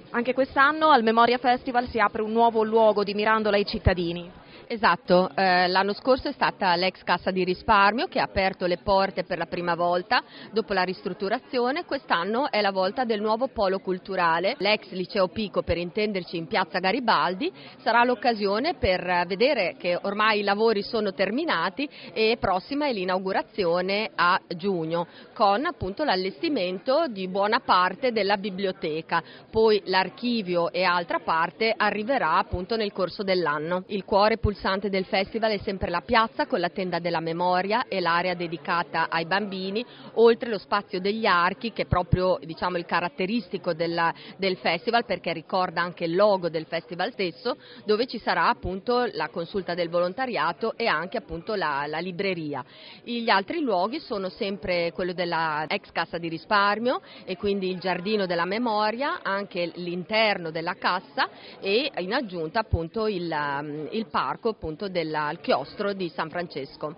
Anche quest'anno al Memoria Festival si apre un nuovo luogo di Mirandola ai cittadini. Esatto, l'anno scorso è stata l'ex Cassa di Risparmio che ha aperto le porte per la prima volta dopo la ristrutturazione. Quest'anno è la volta del nuovo polo culturale, l'ex Liceo Pico, per intenderci, in piazza Garibaldi. Sarà l'occasione per vedere che ormai i lavori sono terminati e prossima è l'inaugurazione a giugno, con appunto l'allestimento di buona parte della biblioteca. Poi l'archivio e altra parte arriverà appunto nel corso dell'anno. Il cuore pulsante del festival è sempre la piazza con la tenda della memoria e l'area dedicata ai bambini, oltre lo spazio degli archi, che è proprio, diciamo, il caratteristico del festival, perché ricorda anche il logo del festival stesso, dove ci sarà appunto la consulta del volontariato e anche appunto la libreria. Gli altri luoghi sono sempre quello della ex Cassa di Risparmio e quindi il giardino della memoria, anche l'interno della cassa e in aggiunta appunto il parco appunto del chiostro di San Francesco.